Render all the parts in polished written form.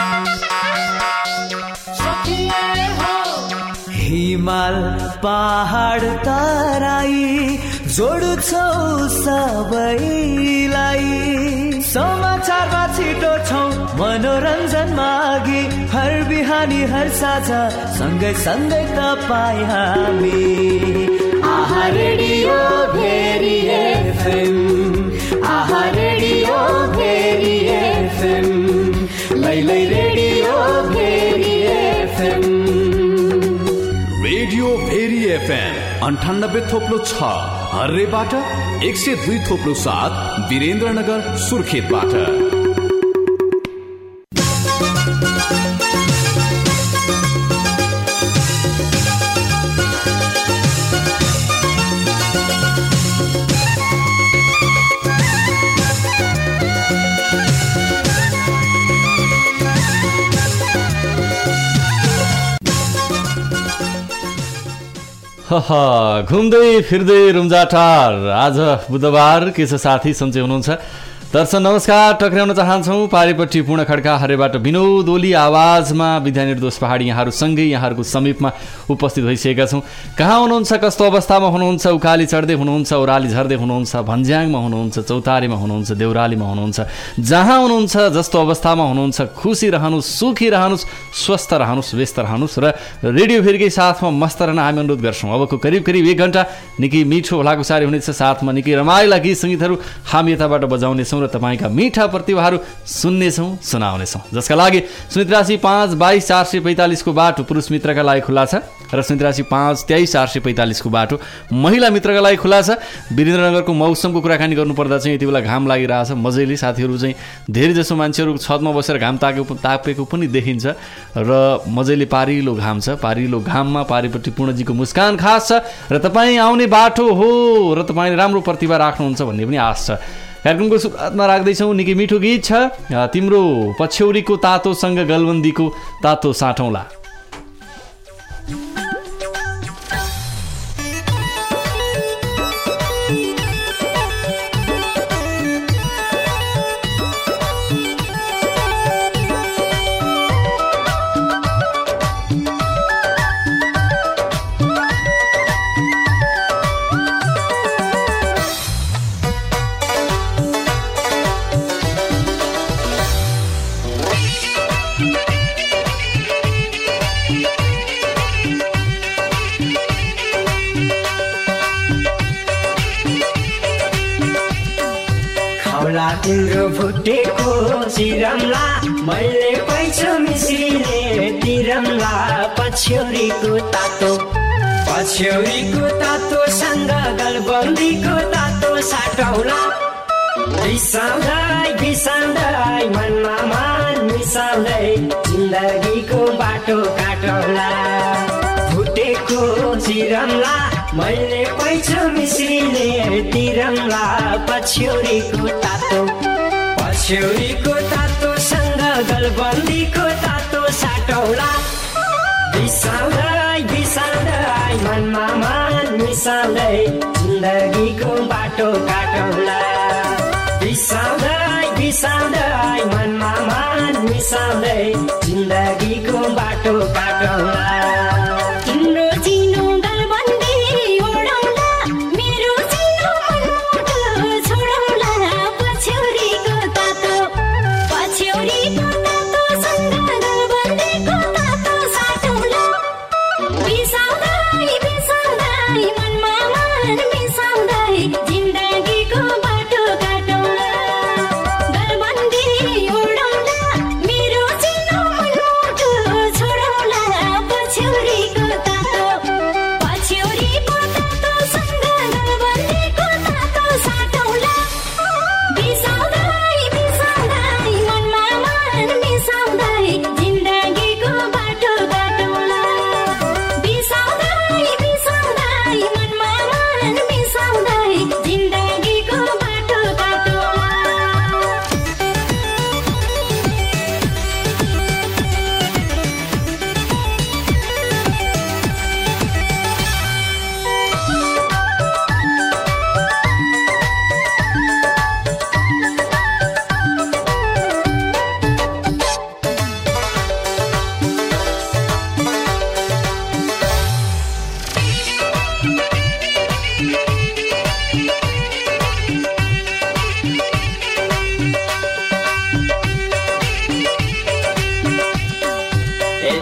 हिमाल पहाड तराई जोड्छौ सबैलाई समाचारमा छिटो छौ मनोरञ्जनमा अघि हर बिहानी हर साझा सँगै सँगै तपाईँ हामी आहा रेडियो भेरी एफएम आहा रेडियो भेरी एफएम लैलै radio Bheri FM radio Bheri FM 98.6 हर्रेबाट 102.7 वीरेन्द्रनगर सुर्खेतबाट। घुम्दै फिर्दै रुम्जाटार आज बुधबार के छ साथी सन्चै हुनुहुन्छ? दर्शक नमस्कार, टक्राउन चाहन्छौँ पारिपट्टि पूर्ण खड्का हरेबाट विनोद ओली आवाजमा विद्या निर्दोष पहाडी यहाँहरूसँगै यहाँहरूको समीपमा उपस्थित भइसकेका छौँ। कहाँ हुनुहुन्छ, कस्तो अवस्थामा हुनुहुन्छ? उकाली चढ्दै हुनुहुन्छ, ओह्राली झर्दै हुनुहुन्छ, भन्ज्याङमा हुनुहुन्छ, चौतारीमा हुनुहुन्छ, देउरालीमा हुनुहुन्छ, जहाँ हुनुहुन्छ जस्तो अवस्थामा हुनुहुन्छ, खुसी रहनुहोस्, सुखी रहनुहोस्, स्वस्थ रहनुहोस्, व्यस्त रहनुहोस् र रेडियो भेरीकै साथमा मस्त रहन हामी अनुरोध गर्छौँ। अबको करिब 1 घण्टा निकै मिठो भलाकुसारी हुनेछ, साथमा निकै रमाइला गीत सङ्गीतहरू हामी यताबाट बजाउनेछौँ र तपाईँका मिठा प्रतिभाहरू सुन्नेछौँ, सुनाउनेछौँ, जसका लागि 083522445 को बाटो पुरुष मित्रका लागि खुल्ला छ र 083522445 को बाटो महिला मित्रका लागि खुल्ला छ। वीरेन्द्रनगरको मौसमको कुराकानी गर्नुपर्दा चाहिँ यति बेला घाम लागिरहेछ मजैले। साथीहरू चाहिँ धेरै जसो मान्छेहरू छतमा बसेर घाम तापेको पनि देखिन्छ र मजैले पारिलो घाम छ। पारिलो घाममा पारिपट्टि पूर्णजीको मुस्कान खास छ र तपाईँ आउने बाटो हो र तपाईँले राम्रो प्रतिभा राख्नुहुन्छ भन्ने पनि आश छ। कार्यक्रमको सुरुवातमा राख्दैछौँ निकै मिठो गीत छ, तिम्रो पछ्यौरीको तातोसँग गलबन्दीको तातो साटौँला। तिम्रो भुटेको चिरमला मैले पैसा मिसिने तिरमला पछ्यौरीको तातोसँग गलबन्दीको तातो साटौला। बिसाउँदै मनमा मन मिसाउँदै जिन्दगीको बाटो काटौला। भुटेको चिरमला मैले पैसा मिसिने तिरमला पछ्यौरीको तातोसँग गलबन्दीको तातो साटौला। बिसाउँदै मनमा मन मिसाउँदै जिन्दगीको बाटो काटौला। बिसाउँदै मनमा मन मिसाउँदै जिन्दगीको बाटो काटौला। मेरो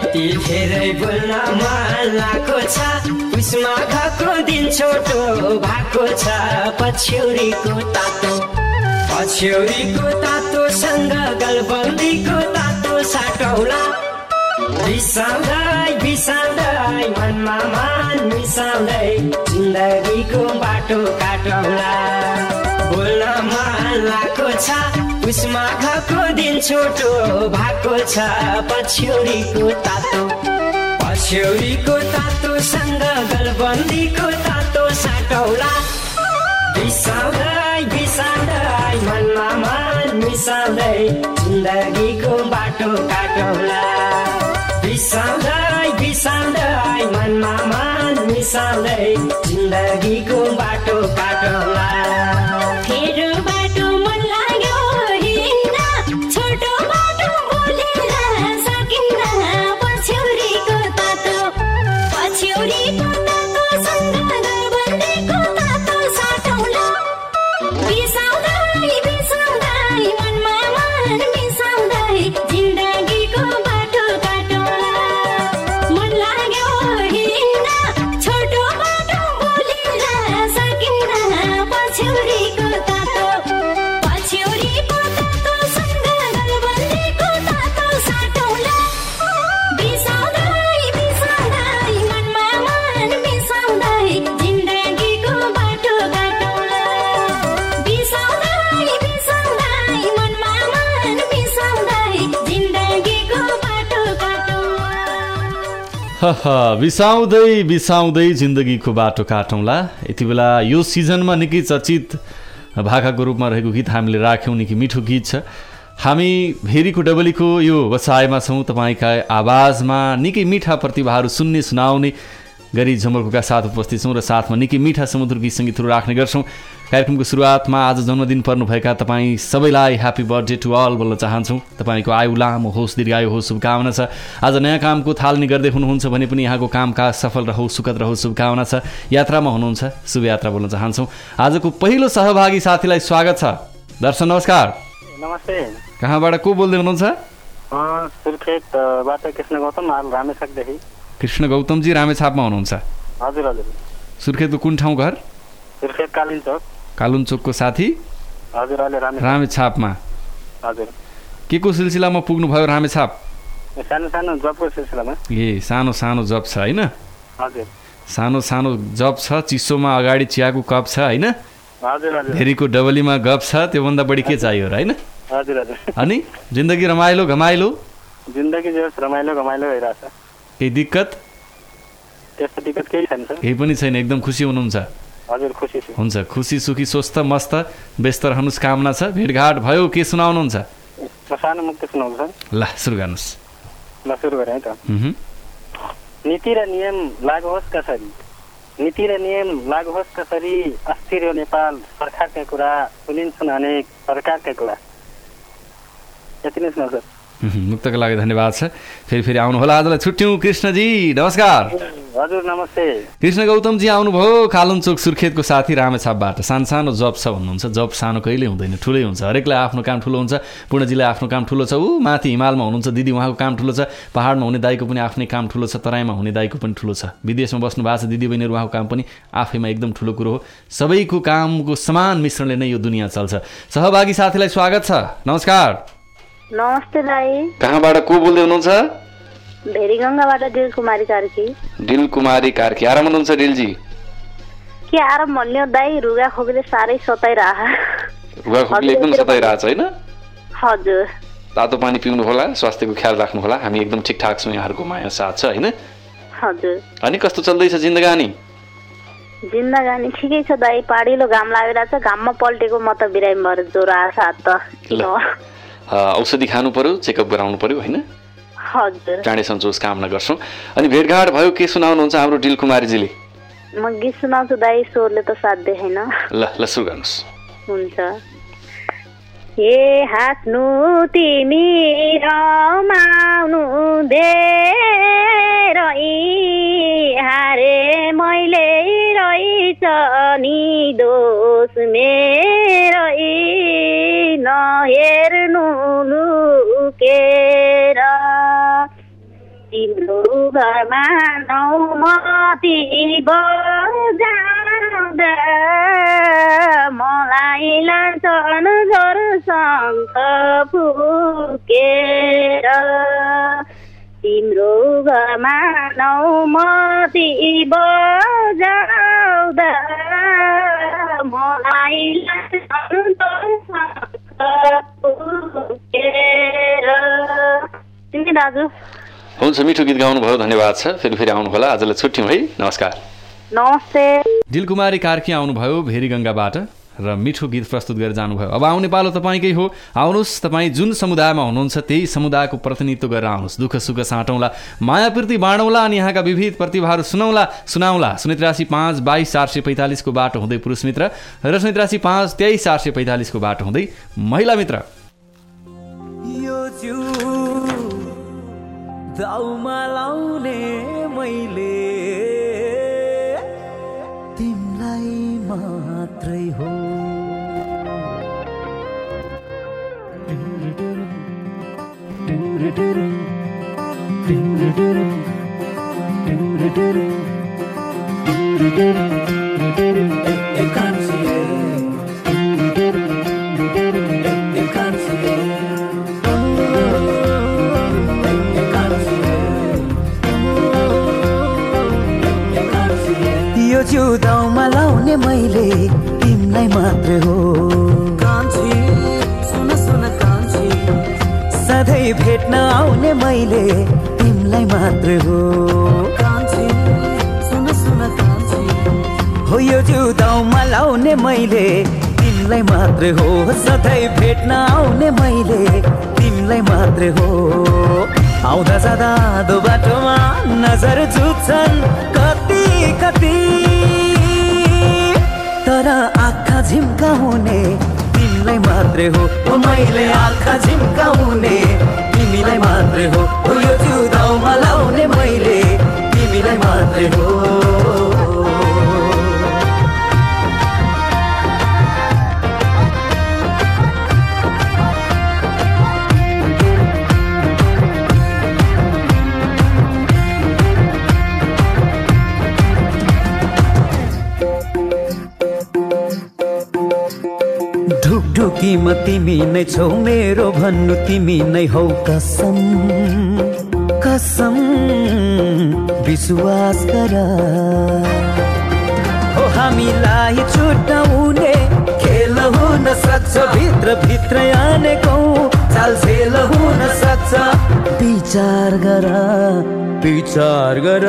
यतिखेरै बोल्न मन लागेको छ उसमा घको दिन छोटो भएको छ पछ्यौरीको तातोसँग गलबन्दीको तातो साटौला बिसाउँदै मनमा मन मिसाउँदै जिन्दगीको बाटो काटौला बोल्न मन लागेको छ उसमा घको दिन छोटो भएको छ पछ्यौरीको तातोसँग गलबन्दीको तातो साटौला बिसाउँदै मनमा मन मिसाउँदै जिन्दगीको बाटो काटौला बिसाउँदै मनमा मन मिसाउँदै जिन्दगीको बाटो काटौला फेरि बाटो मन लाग्यो हिँड्न छोटो बाटो बोलेर सकिन्न पछ्यौरीको तातोसँग गलबन्दीको तातो साटौला बिसाउँदै मनमा मन मिसाउँदै जिन्दगीको बाटो काटौला मन लाग्यो हिँड्न छोटो बाटो बोलेर सकिन्न पछ्यौरीको तातोसँग गलबन्दीको तातो साटौला बिसाउँदै मनमा मन मिसाउँदै जिन्दगीको बाटो काटौला बिसाउँदै मनमा मन मिसाउँदै जिन्दगीको बाटो काटौला बिसाउँदै जिन्दगीको बाटो काटौँला। यति बेला यो सिजनमा निकै चर्चित भाकाको रूपमा रहेको गीत हामीले राख्यौँ। निकै मिठो गीत छ। हामी भेरीको डबलीको यो बसाइमा छौँ। तपाईँका आवाजमा निकै मिठा प्रतिभाहरू सुन्ने सुनाउने गरी झमर्कोका साथ उपस्थित छौँ र साथमा निकै मिठा समुद्र गीत सङ्गीतहरू राख्ने गर्छौँ। कार्यक्रमको सुरुवातमा आज जन्मदिन पर्नुभएका तपाईँ सबैलाई ह्याप्पी बर्थडे टु अल बोल्न चाहन्छौँ। तपाईँको आयु लामो होस्, दीर्घायु होस्, शुभकामना छ। आज नयाँ कामको थालनी गर्दै हुनुहुन्छ भने पनि यहाँको कामकाज सफल रहोस्, सुखद रहोस्, शुभकामना छ। यात्रामा हुनुहुन्छ, शुभयात्रा बोल्न चाहन्छौँ। आजको पहिलो सहभागी साथीलाई स्वागत छ। दर्शन नमस्कार। नमस्ते। कहाँबाट को बोल्दै हुनुहुन्छ? सुर्खेतबाट कृष्ण गौतम, रामेछापदेखि। कृष्ण गौतमजी रामेछापमा हुनुहुन्छ? हजुर हजुर। सुर्खेतको कुन ठाउँ घर? सुर्खेत कालुनचोकको साथी? हजुर, अहिले रामेछापमा। हजुर। के को सिलसिलामा पुग्नुभयो रामेछाप? सानो जबको सिलसिलामा। ए सानो जब छ होइन? हजुर। सानो जब छ, चिसोमा अगाडि चियाको कप छ होइन? हजुर हजुर। भेरीको डबलीमा गफ छ, त्योभन्दा बढी के चाहियो र होइन? हजुर हजुर। अनि जिन्दगी रमाइलो घमाइलो? जिन्दगी जे रमाइलो भइरहेछ। केही दिक्कत? त्यस्तो दिक्कत केही छैन सर। केही पनि छैन, एकदम खुसी हुनुहुन्छ? हजुर, खुसी छु। हुन्छ, खुसी सुखी स्वस्थ मस्त व्यस्त रहनुहोस्, कामना छ। भेटघाट भयो, के सुनाउनुहुन्छ? म सानो मुक्ति सुनाउँछु सर। ल सुरु गर्नुहोस्। ल सुरु गरेँ है त। नीति र नियम लागू होस् कसरी अस्थिर हो नेपाल सरकारका कुरा सुनिन्छन् अनेक सरकारका कुरा। यति नै सुनाउँछु सर। मुक्तको लागि धन्यवाद छ। फेरि आउनुहोला। आजलाई छुट्यौँ। कृष्णजी नमस्कार। हजुर नमस्ते। कृष्ण गौतमजी आउनुभयो कालुनचोक सुर्खेतको साथी रामेछापबाट। सानो जब छ भन्नुहुन्छ। जब सानो कहिले हुँदैन, ठुलै हुन्छ। हरेकलाई आफ्नो काम ठुलो हुन्छ। पूर्णजीलाई आफ्नो काम ठुलो छ। ऊ माथि हिमालमा हुनुहुन्छ दिदी, उहाँको काम ठुलो छ। पहाडमा हुने दाइको पनि आफ्नै काम ठुलो छ। तराईमा हुने दाइको पनि ठुलो छ। विदेशमा बस्नु भएको छ दिदी बहिनीहरू, उहाँको काम पनि आफैमा एकदम ठुलो कुरो हो। सबैको कामको समान मिश्रणले नै यो दुनियाँ चल्छ। सहभागी साथीलाई स्वागत छ। नमस्कार। नमस्ते दाई। कहाँबाट को बोल्दै हुनुहुन्छ? भेरीगङ्गाबाट दिलकुमारी कार्की। दिलकुमारी कार्की, आराम हुनुहुन्छ दिलजी? के आराम भन्ने हो दाई, रुगा खोकीले साह्रै सताइरहेछ। रुगा खोकीले एकदम सताइरहेछ होइन? हजुर। तातो पानी पिउनु होला, स्वास्थ्यको ख्याल राख्नु होला। हामी एकदम ठिकठाक छौँ, यहाँहरूको माया साथ छ होइन? हजुर। अनि कस्तो चल्दैछ जिन्दगानी? जिन्दगानी ठिकै छ दाई। पाडिलो घाम लागिरहेछ। घाममा पल्टेको म त बिरामी भएर ज्वरो आछ त। औषधि खानु पर्यो, चेकअप गराउनु पर्यो होइन? हजुर। चाँडै सन्चोस कामना गर्छौँ। अनि भेटघाट भयो, के सुनाउनुहुन्छ हाम्रो दिलकुमारीजीले? म गीत सुनाउँछु दाई, स्वरले त साथ देखेन। ल सुरु गर्नुहोस्। हुन्छ। ए हाँस्नु तिमी रमाउनु धेरै हारे मैले रहेछ नि दोष मेरै नहेर्नु लुकेर तिम्रो घरमा नौमती बजाउँदा मलाई लान्छन् जोरसँग फुकेर तिम्रो घरमा नौमती बजाउँदा मलाई लान्छन् जोरसँग फुकेर। तिमी दाजु हुन्छ, मिठो गीत गाउनुभयो, धन्यवाद छ। फेरि आउनुहोला। आजलाई छुट्यौँ है, नमस्कार। नमस्ते। दिलकुमारी कार्की आउनुभयो भेरीगङ्गाबाट र मिठो गीत प्रस्तुत गरेर जानुभयो। अब आउने पालो तपाईँकै हो। आउनुहोस्, तपाईँ जुन समुदायमा हुनुहुन्छ त्यही समुदायको प्रतिनिधित्व गरेर आउनुहोस्। दुःख सुख साटौँला, माया प्रीति बाँडौँला अनि यहाँका विविध प्रतिभाहरू सुनाउला। 083522445 को बाटो हुँदै पुरुष मित्र र 08352234445 को बाटो हुँदै महिला मित्र। दाउमा लाउने मैले तिमीलाई मात्रै हो। यो दाउमा लाउने मैले तिमीलाई मात्र हो। कान्छी सुन सुन कान्छी, सधैँ भेट्न आउने मैले तिमीलाई मात्र हो। कान्छी सुन सुन कान्छी, हो यो दाउमा लाउने मैले तिमीलाई मात्र हो। सधैँ भेट्न आउने मैले तिमीलाई मात्र हो। आउँदा जाँदा दो बाटोमा नजर जुत्छन् कति कति, तर आँखा झिम्काउने तिमीलाई मात्र हो। मैले आँखा झिम्काउने तिमीलाई मात्र हो। यो जुदाउमा लाउने मैले तिमीलाई मात्र हो। ढुकढुकीमा तिमी नै छौ मेरो भन्नु तिमी नै हौ कसम कसम विश्वास गर। हो हामीलाई छुट्याउने खेल हुन सक्छ, भित्र भित्र आनेको चालसेल हुन सक्छ। विचार गर विचार गर,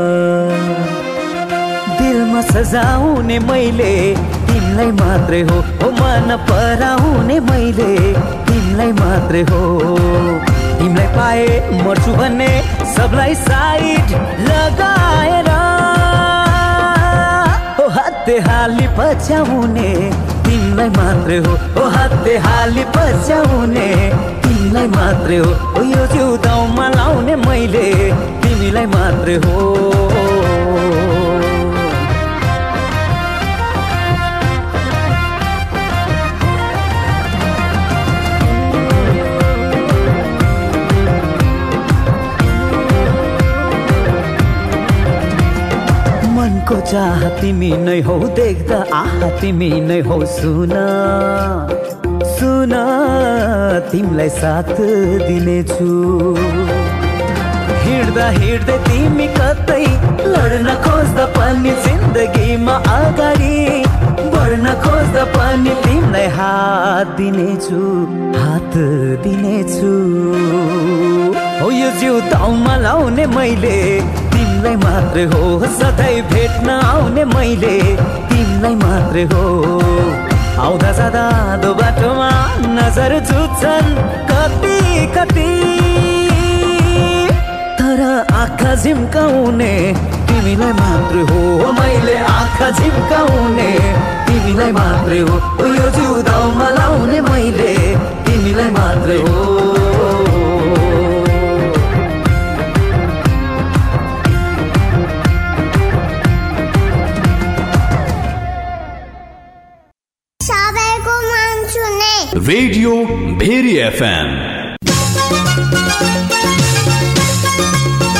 दिलमा सजाउने मैले तिमीलाई मात्रै हो। मन पराउने मैले तिमीलाई मात्रै हो। तिमीलाई पाए मर्छु भन्ने सबलाई साइड लगाएर, हो हाते हाली पछ्याउने तिमीलाई मात्रै हो। हो हाते हाली पछ्याउने तिमीलाई मात्रै हो। यो जिउदाउमा लाउने मैले तिमीलाई मात्रै हो। को चाह तिमी नै हौ, देख्दा आहा तिमी नै हौ। सुन सुन तिमीलाई साथ दिनेछु। हिँड्दा हिँड्दै तिमी कतै लड्न खोज्दा पनि जिन्दगीमा अगाडि बढ्न खोज्दा पनि तिमीलाई हात दिनेछु हात दिनेछु। हो यो जिउदाउमा लाउने मैले तिमीलाई मात्र हो। सधैँ भेट्न आउने मैले तिमीलाई मात्र हो। आउँदा जाँदा दो बाटोमा नजर जुत्छन् कति कति, तर आँखा झिम्काउने तिमीलाई मात्र हो। मैले आँखा झिम्काउने तिमीलाई मात्र हो। यो जिउदाउमा लाउने मैले तिमीलाई मात्र हो। Radio Bheri FM.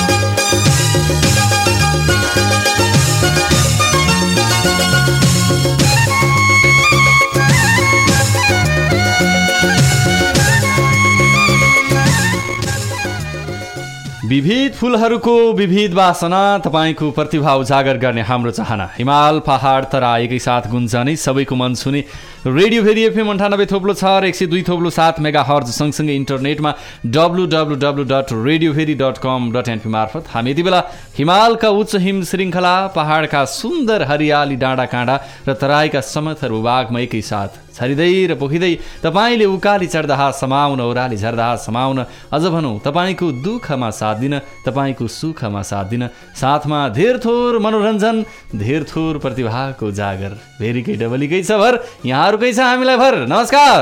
विविध फुलहरूको विविध वासना तपाईँको प्रतिभा उजागर गर्ने हाम्रो चाहना हिमाल पहाड तरा एकैसाथ गुन्जने सबैको मन छुने radio Bheri FM 98.6 102.7 megahertz सँगसँगै इन्टरनेटमा www.radioveri.com.np मार्फत हामी यति बेला हिमालका उच्च हिम श्रृङ्खला पहाडका सुन्दर हरियाली डाँडा काँडा र तराईका समथर भूभागमा एकैसाथ छरिँदै र पोखिँदै तपाईँले उकाली चढ्दा समाउन ओह्राली झर्दा समाउन अझ भनौँ तपाईँको दुःखमा साथ दिन तपाईँको सुखमा साथ दिन साथमा धेर थोर मनोरञ्जन धेर थोर प्रतिभाको जागर भेरीकै डबलीकै छ भर यहाँहरूकै छ हामीलाई भर। नमस्कार,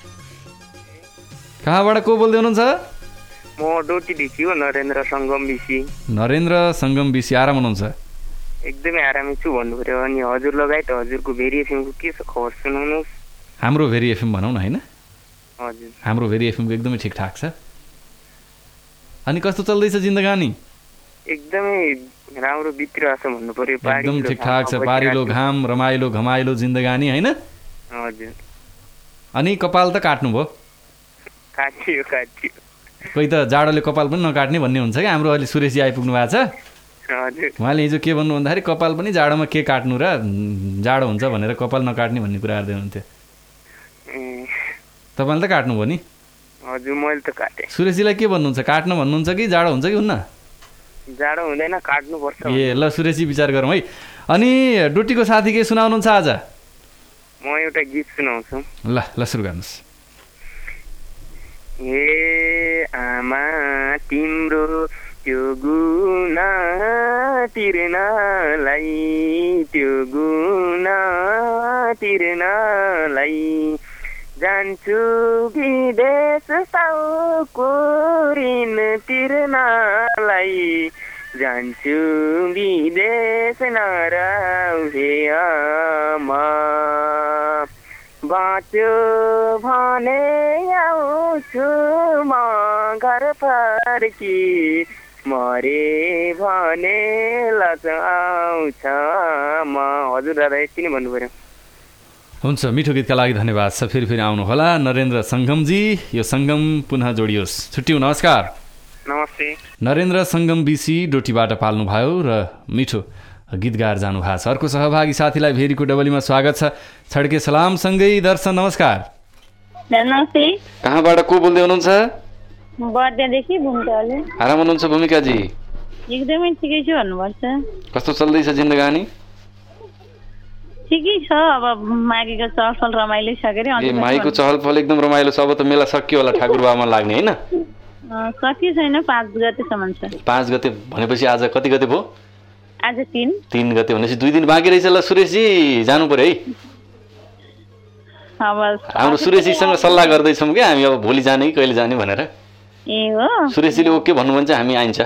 कहाँबाट को बोल्दै हुनुहुन्छ? म डोटीदेखि हो, नरेन्द्र सङ्गम बिसी। नरेन्द्र सङ्गम बिसी, आराम हुनुहुन्छ? एकदमै आरामै छु भन्नु पर्यो। अनि हजुर लगायत हजुरको भेरी एफएमको के छ खबर सुनाउनुहोस्। हाम्रो भेरी एफएम भनौँ न होइन? हजुर, हाम्रो भेरी एफएमको एकदमै ठिकठाक छ। अनि कस्तो चल्दैछ जिन्दगानी? एकदमै राम्रो बितिरहेको छ भन्नु पर्यो। एकदम ठिकठाक छ, पारिलो घाम रमाइलो घमाइलो जिन्दगानी होइन? हजुर। अनि कपाल त काट्नुभयो? काटियो। कोही त जाडोले कपाल पनि नकाट्ने भन्ने हुन्छ क्या। हाम्रो अहिले सुरेशजी आइपुग्नु भएको छ। हजुर। उहाँले हिजो के भन्नु भन्दाखेरि कपाल पनि जाडोमा के काट्नु र जाडो हुन्छ भनेर कपाल नकाट्ने भन्ने कुरा गर्दै हुनुहुन्थ्यो। तपाईँले त काट्नुभयो नि? हजुर, मैले त काटेँ। सुरेशजीलाई के भन्नुहुन्छ, काट्न भन्नुहुन्छ कि जाडो हुन्छ कि हुन्न? जाडो हुँदैन, काट्नुपर्छ। ए ल सुरेशजी विचार गरौँ है। अनि डुटीको साथी के सुनाउनुहुन्छ आज? म एउटा गीत सुनाउँछु। ल सुरु गर्नुहोस्। हे आमा तिम्रो त्यो गुना तिर्नलाई जान्छु विदेश साउको ऋण तिर्नलाई जान्छु विदेश नराउ हे आमा बाँच्यो भने आउँछु म घर फर्की मरे भने लज आउँछ म। हजुर दादा यति नै भन्नु पर्यो। हुन्छ, मिठो गीतका लागि धन्यवाद छ। फेरि आउनुहोला नरेन्द्र सङ्गमजी। यो सङ्गम पुनः जोडियोस्। छुट्टियो, नमस्कार। नमस्ते। नरेन्द्र सङ्गम बिसी डोटीबाट पाल्नुभयो र मिठो गीत गाएर जानु भएको छ। अर्को सहभागी साथीलाई भेरीको डबलीमा स्वागत छ। छड्के सलामसँगै दर्शन, नमस्कार। नमस्ते। कहाँबाट को बोल्दै हुनुहुन्छ? बर्दियादेखि भूमिकाले। आराम हुनुहुन्छ भूमिकाजी? एकदमै ठिकै छु भन्नुपर्छ। कस्तो चल्दैछ जिन्दगानी? ठिकै छ, अब माघीको चहलपहल रमाइलो छ के अरे। माघीको चहलपहल एकदम रमाइलो छ। अब त मेला सकियो होला, ठाकुर बाबामा लाग्ने होइन? सकियो छैन, 5 गतेसम्म छ। 5 गते भनेपछि आज कति गते भयो? आज 3 गते भनेपछि 2 दिन बाँकी रहेछ। ल सुरेशजी जानु पर्यो है। हाम्रो सुरेशजीसँग सल्लाह गर्दैछौँ क्या हामी, अब भोलि जाने कि कहिले जाने भनेर। ए हो, सुरेशजीले ओके भन्नुहुन्छ हामी आइन्छ।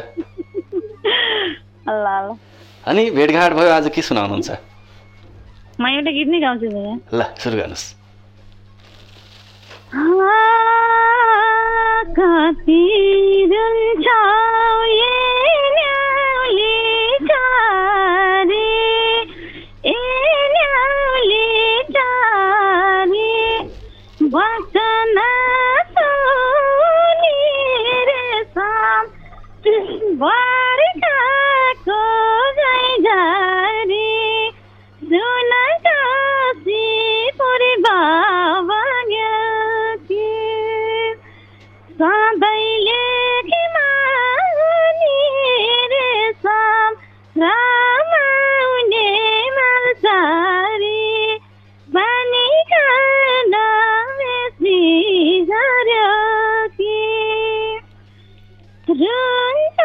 अनि भेटघाट भयो, आज के सुनाउनुहुन्छ? म एउटा गीत नै गाउँछु नि। ल सुरु गर्नुहोस्। कति रुन्छौ ए न्याउली टारी, ए न्याउली टारी, वचन सुनि रेशम बर्खाको जैजारी, सुन काशी पुरी बाबा ज्ञाती, सधैँले खिमानी रेशम रमाउने मलचारी, पानी खान बेसी गर्यो कि रुन्छ।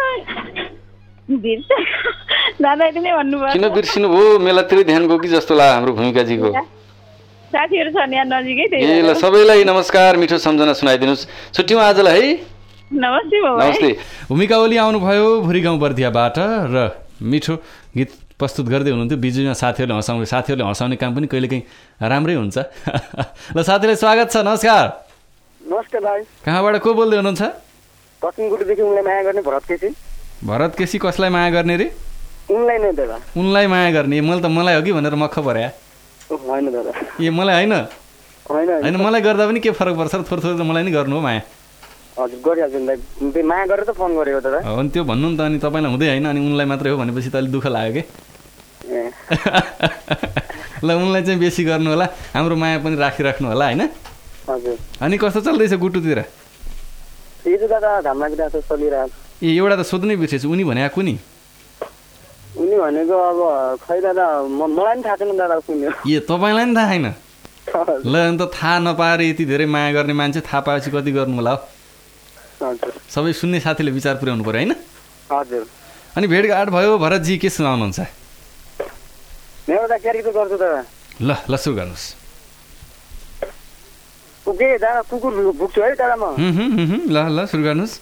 दादा यति नै भन्नुभयो। किन बिर्सिनु भयो? मेलातिर ध्यान गयो कि जस्तो लाग्यो हाम्रो भूमिकाजीको। साथीहरू छन् यहाँ नजिकै। ए ल सबैलाई नमस्कार, मिठो सम्झना सुनाइदिनुहोस्। छुट्यौँ आजलाई है। नमस्ते बाबा। नमस्ते। भूमिका ओली आउनुभयो भुरी गाउँ बर्दियाबाट र मिठो गीत प्रस्तुत गर्दै हुनुहुन्थ्यो। बिजुमा साथीहरूले हँसाउने काम पनि कहिलेकाहीँ राम्रै हुन्छ। ल साथीलाई स्वागत छ, नमस्कार। नमस्ते भाइ। कहाँबाट को बोल्दै हुनुहुन्छ? कसिङगुटीदेखि उनलाई माया गर्ने भरत केसी। भरत केसी कसलाई माया गर्ने रे? उनलाई नै दादा। उनलाई माया गर्ने? मलाई हो कि भनेर मख पर्या। होइन दादा। ए मलाई होइन? होइन मलाई गर्दा पनि के फरक पर्छ? थोरै थोरै त मलाई नै गर्नु हो माया। हजुर गरिहाल्छु नि दाइ, माया गरेर त फोन गरेको त दाइ। अनि त्यो भन्नु नि त, अनि तपाईँलाई हुँदै होइन अनि उनलाई मात्रै हो भनेपछि त अलिक दुःख लाग्यो कि। ल उनलाई चाहिँ बेसी गर्नु होला, हाम्रो माया पनि राखिराख्नु होला होइन। हजुर। अनि कस्तो चल्दैछ गुटुतिर? त्यही त दादा, घाम लागिरहेको छ, चलिरहेको। ए एउटा त सोध्नै बिर्सेछु, उनी भने कुनी? उनी भनेको अब खै दादा मलाई पनि थाहा छैन दादा कुनी हो। ए तपाईँलाई नि थाहा छैन? ल अन्त थाहा नपाएर यति धेरै माया गर्ने मान्छे थाहा पाएपछि कति गर्नु होला हो। सबै सुन्ने साथीले विचार पुर्याउनु पर्यो होइन। हजुर। अनि भेटघाट भयो, भरतजी के सुनाउनुहुन्छ? मेरो त क्यारी त गर्छु दादा। ल ल सुरु गर्नुहोस्। ओके दादा, कुकुर भुक्छु है दादा म। ल ल सुरु गर्नुहोस्।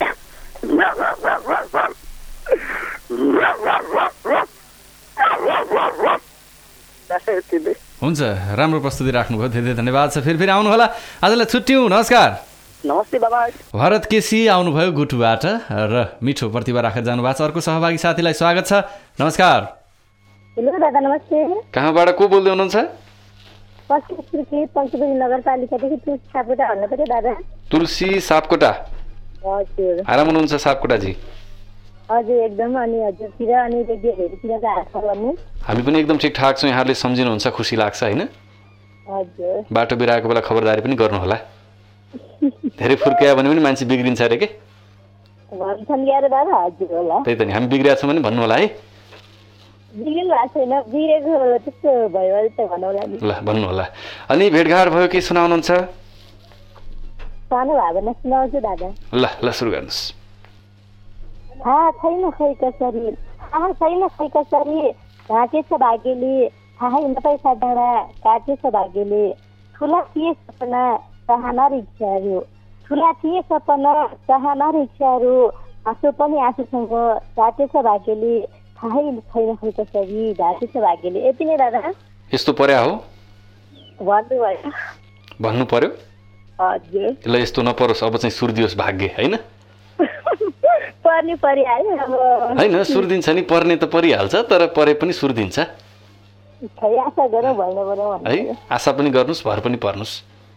हुन्छ, राम्रो प्रस्तुति राख्नुभयो, धेरै धेरै धन्यवाद छ। फेरि आउनु होला, आजलाई छुट्यौँ, नमस्कार। नमस्ते बाबा। भरत केसी आउनुभयो गुटुबाट र मिठो प्रतिभा राखेर जानुभएको छ। अर्को सहभागी साथीलाई स्वागत छ, नमस्कार। हेलो दादा नमस्ते। कहाँबाट को बोल्दै हुनुहुन्छ? पञ्चपुरी नगरपालिकादेखि तुलसी सापकोटा भन्नुपर्छ दादा। तुलसी सापकोटा, हजुर। आराम हुनुहुन्छ सापकोटाजी? हजुर एकदम। अनि हजुरतिर अनि रेडियोहरूतिर हाल गर्नु? हामी पनि एकदम ठिकठाक छौँ, यहाँले सम्झिनुहुन्छ, खुसी लाग्छ होइन। हजुर। बाटो बिराएको बेला खबरदारी पनि गर्नु होला, धेरै फुर्क्या भने पनि मान्छे बिग्रिन्छ अरे के। भन्छन् क्या दादा? हजुर होला। त्यही त नि, हामी बिग्रिया छौँ भने भन्नु होला है। बिग्रिनु भएको छैन, बिग्रेको त्यस्तो भयो भने त भन्नुहोला नि। ल भन्नु होला। अनि भेटघाट भयो, के सुनाउनुहुन्छ? सानो भावना सुनाउँछु दादा। ल ल सुरु गर्नुहोस्। थाहा छैन खै कसरी, थाहा छैन खै कसरी ढाकेछ भाग्यले, थाहै नपाइसा डाँडा काटेछ भाग्यले। ठुला थिए सपना चाहना र इच्छाहरू, ठुला थिए सपना चाहना र इच्छाहरू, आँसु पनि आँसुसँग काटेछ भाग्यले, थाहै छैन खै कसरी ढाकेछ भाग्यले। यति नै दादा। यस्तो पर्या हो भन्नुभयो। भन्नु पर्यो। हजुर। ल यस्तो नपरोस्, अब चाहिँ सुर दियोस् भाग्य होइन। पर्ने परिहाल्यो अब होइन, सुर दिन्छ नि, पर्ने त परिहाल्छ, तर परे पनि सुर दिन्छ आशा गरौँ भन्नु पर्यो है। आशा पनि गर्नुहोस्, भर पनि पर्नुहोस्।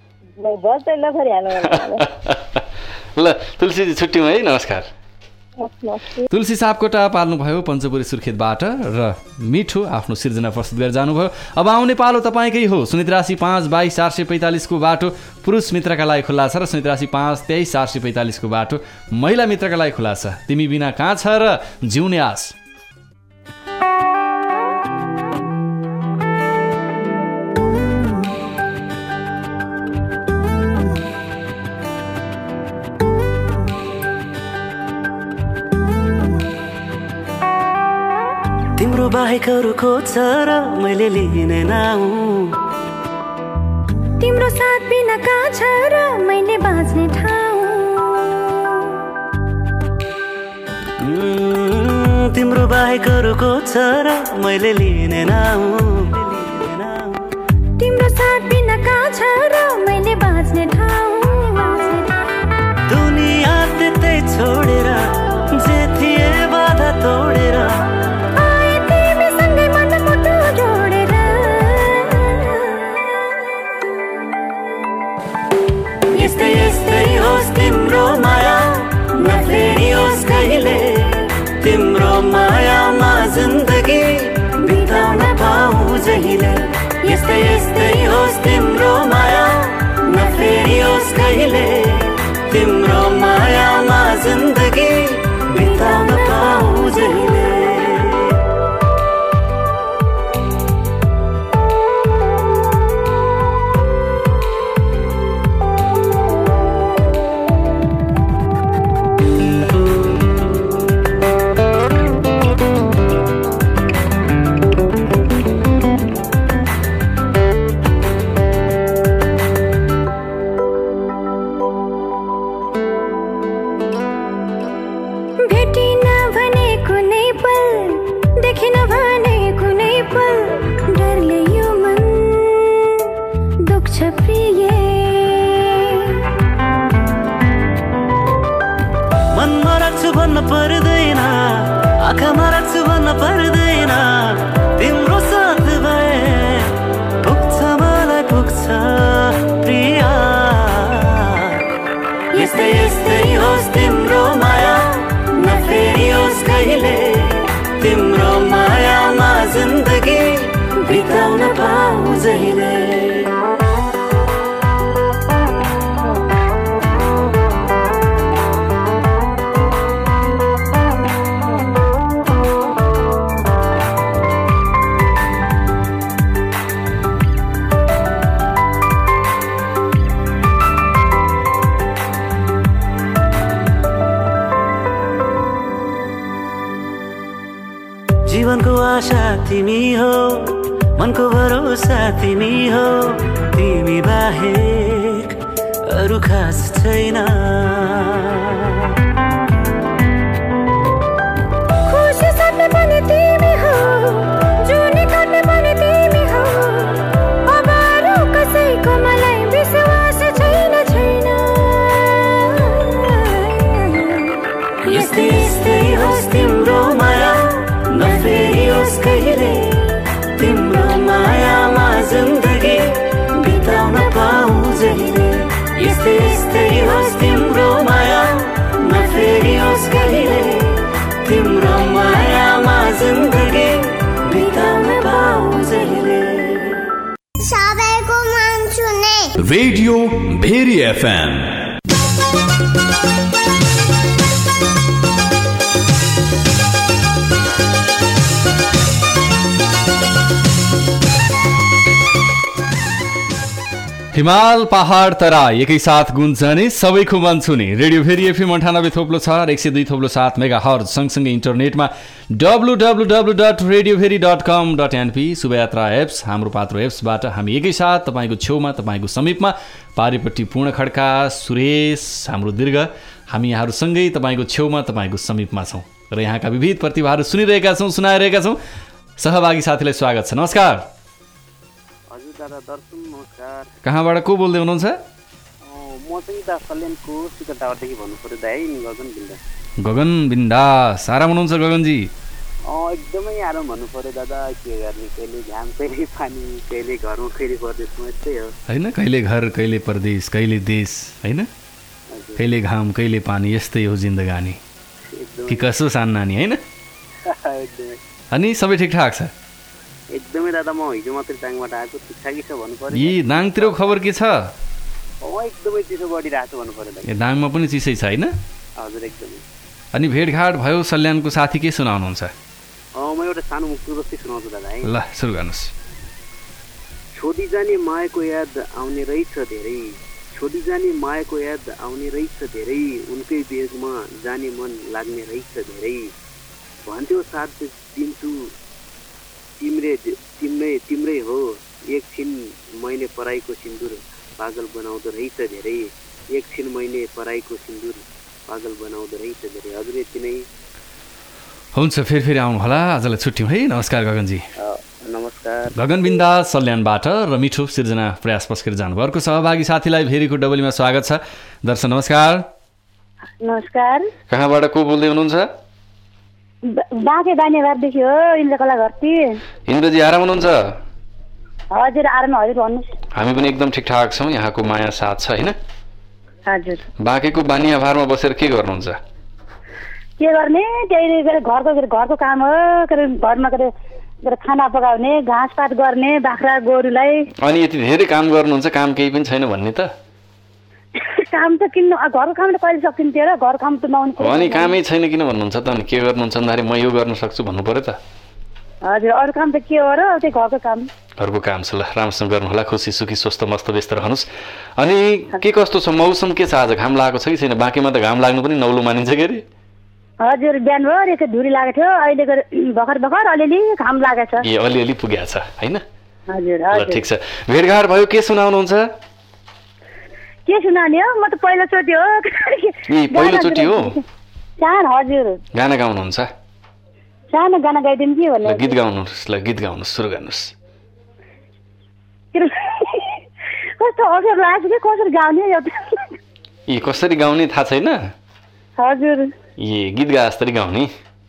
ल तुलसीजी छुट्यौँ है, नमस्कार। तुलसी सापकोटा पाल्नुभयो पञ्चपुरी सुर्खेतबाट र मिठो आफ्नो सिर्जना प्रस्तुत गरेर जानुभयो। अब आउने पालो तपाईँकै हो। शून्य 83 5 22 445 को बाटो पुरुष मित्रका लागि खुल्ला छ र शून्य 83 5 23 445 को बाटो महिला मित्रका लागि खुल्ला छ। तिमी बिना कहाँ छ र जिउने आस। तिम्रो बाहेकहरू खोज्छ र मैले लिने नाउ, तिम्रो साथ बिना कहाँ छ र मैले बाँच्ने ठाउँ। तिम्रो बाहेकहरू खोज्छ र मैले लिने नाउ, तिम्रो साथ बिना कहाँ छ र मैले बाँच्ने ठाउँ। दुनिया त्यतै छोडेर जे थिए बाधा तोडेर तिम्रो माया नफेरियोस् कहिले, तिम्रो मायामा जिन्दगी बिताउन पाऊँ जहिले। यस्तै यस्तै होस् तिम्रो माया नफेरियोस् कहिले, तिम्रो मायामा जिन्दगी बिताउन पाऊँ जहिले। पर्दैन आँखामा राख्छु भन्न पर्दैन, तिम्रो साथ भए पुग्छ मलाई पुग्छ प्रिया। यस्तै यस्तै आशा तिमी हो, मनको भरोसा तिमी हो, तिमी बाहेक अरू खास छैन। खुसी सधैँ पनि तिमी हो, जुनी काट्ने पनि तिमी हो, अब अरू कसैको मलाई विश्वास छैन छैन। यस्तै यस्तै होस् तिम्रो माया, नफेरियोस् कहिले, तिम्रो मायामा जिन्दगी बिताउन पाऊँ जहिले। यस्तै यस्तै होस् तिम्रो माया, नफेरियोस् कहिले, तिम्रो मायामा जिन्दगी बिताउन पाऊँ जहिले। सबैको मन सुने रेडियो भेरी एफएम। हिमाल पहाड तराई एकैसाथ गुन्जने सबैको मन छुने रेडियो भेरी एफएम 98.6 102.7 मेगाहर्ज सँगसँगै इन्टरनेटमा www.radioveri.com.np शुभयात्रा एप्स हाम्रो पात्रो एप्सबाट हामी एकैसाथ तपाईँको छेउमा तपाईँको समीपमा पारिपट्टि पूर्ण खड्का सुरेश हाम्रो दीर्घ हामी यहाँहरूसँगै तपाईँको छेउमा तपाईँको समीपमा छौँ र यहाँका विविध प्रतिभाहरू सुनिरहेका छौँ सुनाइरहेका छौँ। सहभागी साथीलाई स्वागत छ। नमस्कार। हजुर दादा दर्शन नमस्कार। कहाँबाट को बोल्दै हुनुहुन्छ? म चाहिँ दा सल्यानको सिकर टावरदेखि भन्नु पर्यो दाइ गगन बिन्दास। गगन बिन्दास आराम हुनुहुन्छ गगनजी? एकदमै आराम भन्नु पर्यो दादा, के गर्ने, कहिले घाम कहिले पानी, कहिले घरमा कहिले परदेशमा, यस्तै हो होइन? कहिले घर कहिले परदेश कहिले देश, होइन? कहिले घाम कहिले पानी, यस्तै हो जिन्दगानी कि कसो सान नानी, होइन? अनि सबै ठिकठाक छ? एकदमै दादा, म हिजो मात्रै दाङबाट आएको, ठिकठाकै छ भन्नु पर्यो। यी दाङतिर खबर के छ? एकदमै चिसो बढिरहेको छ भन्नु पर्यो। ए दाङमा पनि चिसै छ होइन? हजुर एकदमै। अनि भेटघाट भयो सल्यानको साथी के सुनाउनुहुन्छ? म एउटा सानो मुक्तक जस्तै सुनाउँछु दादा है। ल सुरु गर्नुहोस्। छोडी जाने मायाको याद आउने रहेछ धेरै, छोडी जाने मायाको याद आउने रहेछ धेरै, उनकै बेगमा जाने मन लाग्ने रहेछ धेरै, भन्थ्यो साथ दिन्छु तिम्रै हो, एकछिन मैले पराईको सिन्दुर पागल बनाउँदो रहेछ धेरै, एकछिन मैले पराईको सिन्दुर पागल बनाउँदो रहेछ धेरै। हजुर यति नै हुन्छ, फेरि आउनु होला। आजलाई छुट्यौँ है। नमस्कार गगनजी। नमस्कार। गगन बिन्दास सल्यानबाट र मिठो सिर्जना प्रयास पस्केर जानुभयो। अर्को सहभागी साथीलाई भेरीको डबलीमा स्वागत छ। दर्शन नमस्कार। नमस्कार। कहाँबाट को बोल्दै हुनुहुन्छ? बाँके बानेवारदेखि हो, इन्द्रकला घरती। इन्द्रजी आराम हुनुहुन्छ? हजुर आराम। हजुर भन्नुहोस्। हामी पनि एकदम ठिकठाक छौँ, यहाँको माया साथ छ होइन? हजुर। बाँकेको बानिया भारमा बसेर के गर्नुहुन्छ? के गर्ने, त्यही घरको काम हो, घरमा खाना पकाउने, घाँसपात गर्ने बाख्रा गोरुलाई। अनि यति धेरै काम गर्नुहुन्छ, काम केही पनि छैन भन्ने त? काम त किन, घरको काम त कहिले सकिन्थ्यो र, घरको काम त नहुनु। अनि कामै छैन किन भन्नुहुन्छ त? अनि के गर्नुहुन्छ भन्दाखेरि म यो गर्न सक्छु भन्नु पर्यो त? हजुर अरू काम त के हो र, त्यही घरको काम। घरको काम छ। ल राम्रोसँग गर्नु होला, खुसी सुखी स्वस्थ मस्त व्यस्त रहनुहोस्। अनि के कस्तो छ मौसम, के छ आज? घाम लागेको छ कि छैन? बाँकीमा त घाम लाग्नु पनि नौलो मानिन्छ के अरे? हजुर बिहान भयो एक धुरी लागेको थियो, अहिलेको भर्खर अलिअलि घाम लागेको छ। ए अलिअलि पुगेको छ होइन? हजुर ल ठिक छ। भेटघाट भयो, के सुनाउनुहुन्छ? के सुनाउने हो, म त पहिलोचोटि हो। ए पहिलोचोटि हो? सानो। हजुर गाना गाउनुहुन्छ? सानो गाना गाइदिनु कि भन्नु। गीत गाउनुहोस्। ल गीत गाउनुहोस्, सुरु गर्नुहोस्। कस्तो अवसर लाग्छ कि कसरी गाउने? ए कसरी गाउने थाहा छैन? हजुर। ए गीत गा जसरी गाउने?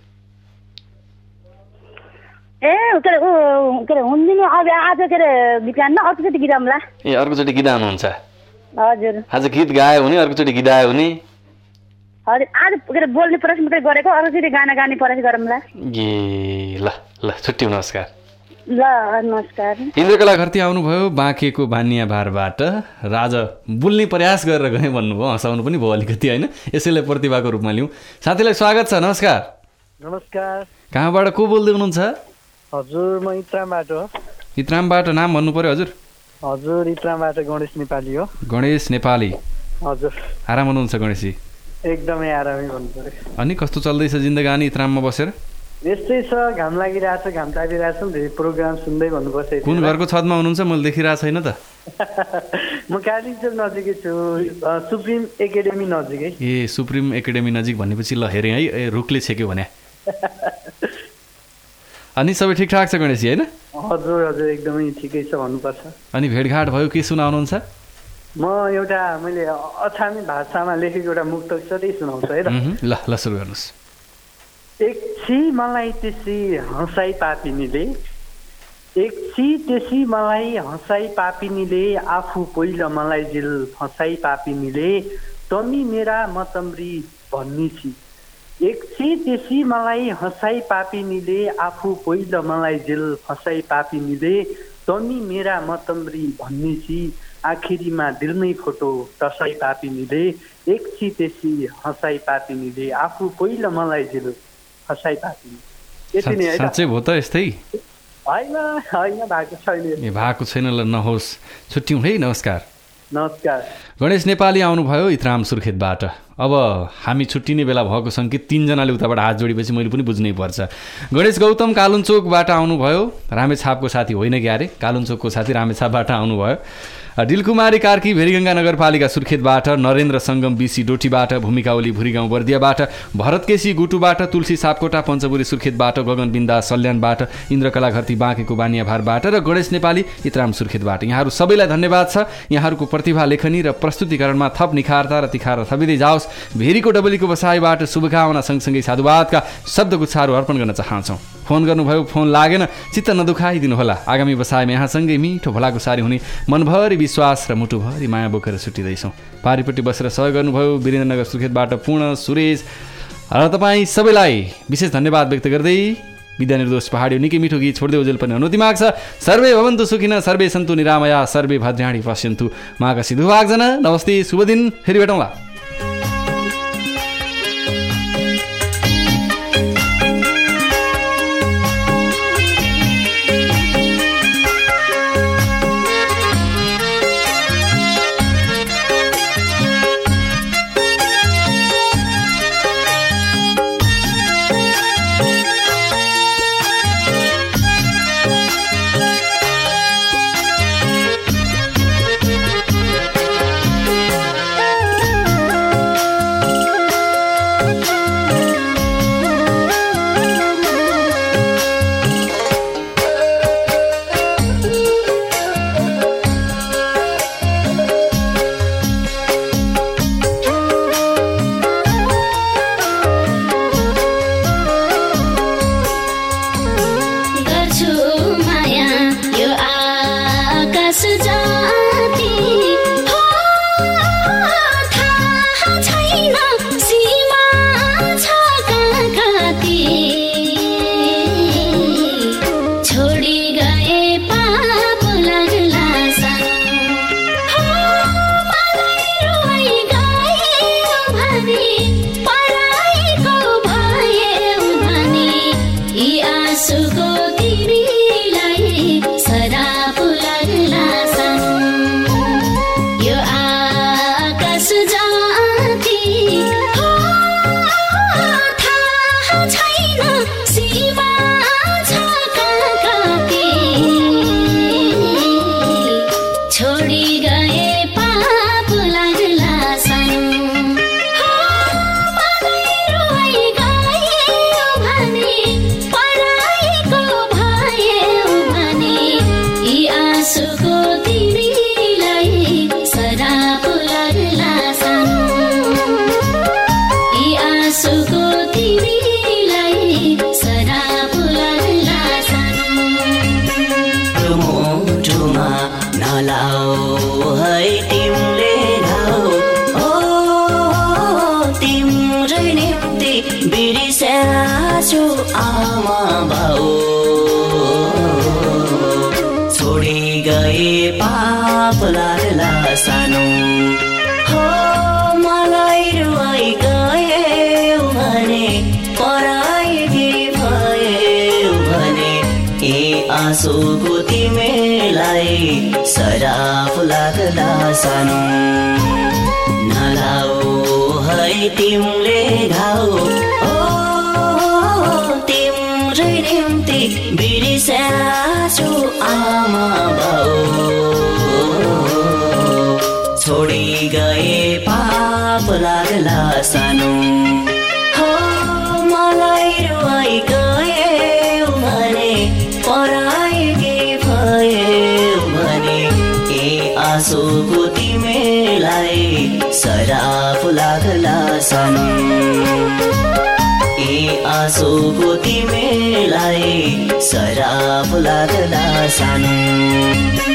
ए के अरे हुँदैन अब आज के अरे गीत गाउनु, अर्कोचोटि गीत गाउँला। ए अर्कोचोटि गीत गाउनुहुन्छ? हजुर। आज गीत गायो भने अर्कोचोटि गीत गायो भने? हजुर आज के अरे बोल्ने प्रयास मात्रै गरेको, अर्कोचोटि गाना गाउने प्रयास गरौँला। ए ल ल छुट्टी, नमस्कार। ल नमस्कार। इन्द्रकला घरती आउनुभयो बाँकेको बानिया भारबाट। राजा बोल्ने प्रयास गरेर गएँ भन्नुभयो, हँसाउनु पनि भयो अलिकति होइन? यसैलाई प्रतिभाको रूपमा लिउँ। साथीलाई स्वागत छ। नमस्कार। नमस्कार। कहाँबाट को बोल्दै हुनुहुन्छ? हजुर म इत्रामबाट हो। इत्रामबाट नाम भन्नु पर्यो हजुर? हजुर इत्रामबाट गणेश नेपाली हो। गणेश नेपाली। हजुर। आराम हुनुहुन्छ गणेशजी? एकदमै आरामै भन्नु पर्यो। अनि कस्तो चल्दैछ जिन्दगानी इत्राममा बसेर? यस्तै छ, घाम लागिरहेछ, घाम तापिरहेछ नि, प्रोग्राम सुन्दै भन्नुपर्छ। कुन घरको छतमा हुनुहुन्छ मैले देखिरहेको छैन त। म कालिम्पोङ नजिकै छु, सुप्रिम एकाडेमी नजिकै। ए सुप्रिम एकाडेमी नजिक भनेपछि ल हेरेँ है, रुखले छेक्यो भने। अनि सबै ठिकठाक छ गणेशजी होइन? हजुर हजुर एकदमै ठिकै छ भन्नुपर्छ। अनि भेटघाट भयो, के सुनाउनुहुन्छ? म एउटा मैले अछामी भाषामा लेखेको एउटा मुक्तक छ, त्यही सुनाउँछु है त। ल सुरु गर्नुहोस्। एकछी मलाई त्यसै हँसाई पापिनीले, एकछी त्यसै मलाई हँसाई पापिनीले, आफू पहिलो मलाई जेल फसाई पापिनीले, तमी मेरा मतम्री भन्ने छि। एकछी त्यसै मलाई हँसाई पापिनीले, आफू पहिलो मलाई जेल फसाई पापिनीले, तमी मेरा मतम्री भन्ने छि। आखिरीमा दिलमै फोटो टसाई पापिनीले, एकछी त्यसै हँसाई पापिनीले, आफू पहिलो मलाई जेल फसाई पापिनी। यति नै है। साँच्चै भयो त यस्तै? होइन होइन भएको छैन। ए भएको छैन, ल नहोस्, छुट्यौँ है, नमस्कार। नमस्कार। गणेश नेपाली आउनुभयो इत्राम सुर्खेतबाट। अब हामी छुट्टिने बेला भएको सङ्केत 3 जनाले उताबाट हात जोडेपछि मैले पनि बुझ्नै पर्छ। गणेश गौतम कालुञ्चोकबाट आउनुभयो, रामेछापको साथी होइन क्यारे, कालुञ्चोकको साथी रामेछापबाट आउनुभयो। डिलकुमारी कार्की भेरीगङ्गा नगरपालिका सुर्खेतबाट, नरेन्द्र सङ्गम बिसी डोटीबाट, भूमिका ओली भुरीगाउँ बर्दियाबाट, भरत केसी गुटुबाट, तुलसी सापकोटा पञ्चपुरी सुर्खेतबाट, गगन बिन्दा सल्यानबाट, इन्द्रकला घरती बाँकेको बानियाभारबाट र गणेश नेपाली इत्राम सुर्खेतबाट। यहाँहरू सबैलाई धन्यवाद छ। यहाँहरूको प्रतिभा लेखनी र प्रस्तुतिकरणमा थप निखारता र तिखार थपिँदै जाओस्। भेरीको डबलीको बसाइबाट शुभकामना सँगसँगै साधुवादका शब्दगुच्छाहरू अर्पण गर्न चाहन्छौँ। फोन गर्नुभयो, फोन लागेन, चित्त नदुखाइदिनु होला। आगामी बसाइमा यहाँसँगै मिठो भलाकुसारी हुने मनभरि विश्वास र मुटुभरि माया बोकेर छुट्टिँदैछौँ। पारिपट्टि बसेर सहयोग गर्नुभयो वीरेन्द्रनगर सुर्खेतबाट पूर्ण, सुरेश र तपाईँ सबैलाई विशेष धन्यवाद व्यक्त गर्दै विद्या निर्दोष पहाडी निकै मिठो गीत छोड्दै उजेल पनि अनुमति माग्छ। सर्वे भवन्तु सुखिन, सर्वे सन्तु निरामया, सर्वे भद्राणि पश्यन्तु माघ सिद्धुभागजना। नमस्ते, शुभ दिन, फेरि भेटौँला। आँसुको तिमीलाई सराप लाग्ला सानो नलाऊ है तिमीले घाउ ओ तिम सानो हो मलाई रुवाई गए भने पराएकी भए भने ए आँसुको तिमीलाई सराप लाग्ला सानो ए आँसुको तिमीलाई सराप लाग्ला सानो